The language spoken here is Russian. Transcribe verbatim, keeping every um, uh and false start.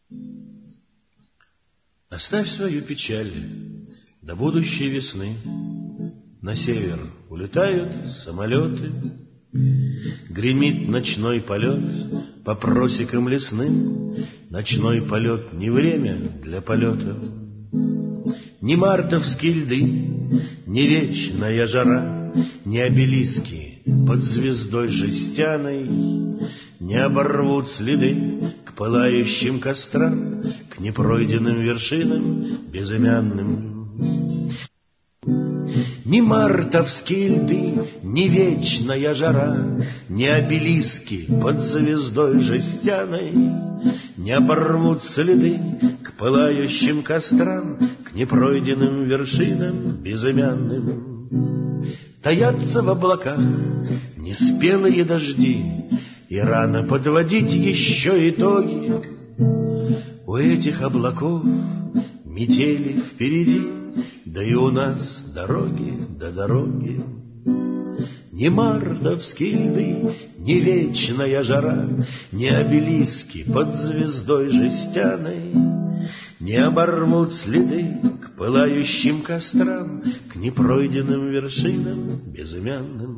Оставь свою печаль до будущей весны. На север улетают самолеты, гремит ночной полет по просекам лесным. Ночной полет не время для полета. Ни мартовские льды, ни вечная жара, ни обелиски под звездой жестяной не оборвут следы к пылающим кострам, к непройденным вершинам безымянным. Ни мартовские льды, ни вечная жара, ни обелиски под звездой жестяной не оборвут следы к пылающим кострам, к непройденным вершинам безымянным. Таятся в облаках неспелые дожди, и рано подводить еще итоги. У этих облаков метели впереди, да и у нас дороги до дороги. Ни мартовские льды, ни вечная жара, ни обелиски под звездой жестяной не оборвут следы к пылающим кострам, к непройденным вершинам безымянным.